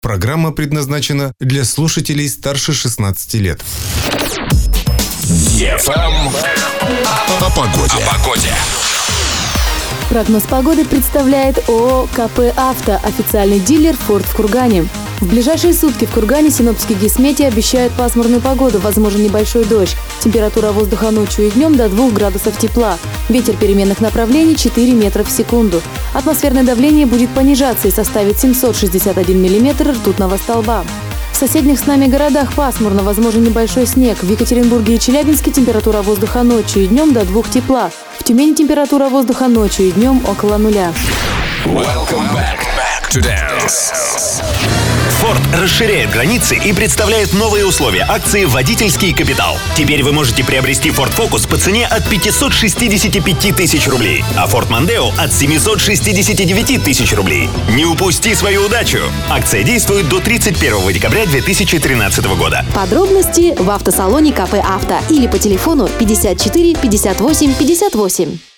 Программа предназначена для слушателей старше 16 лет. О погоде. Прогноз погоды представляет ООО КП «Авто», официальный дилер «Форд» в Кургане. В ближайшие сутки в Кургане синоптики Гисметея обещают пасмурную погоду, возможен небольшой дождь. Температура воздуха ночью и днем до 2 градусов тепла. Ветер переменных направлений 4 метра в секунду. Атмосферное давление будет понижаться и составит 761 миллиметр ртутного столба. В соседних с нами городах пасмурно, возможен небольшой снег. В Екатеринбурге и Челябинске температура воздуха ночью и днем до 2 тепла. В Тюмени температура воздуха ночью и днем около 0. Welcome back to dance. Ford расширяет границы и представляет новые условия акции «Водительский капитал». Теперь вы можете приобрести Ford Focus по цене от 565 тысяч рублей, а Ford Mondeo от 769 тысяч рублей. Не упусти свою удачу! Акция действует до 31 декабря 2013 года. Подробности в автосалоне КП «Авто» или по телефону 54 58 58.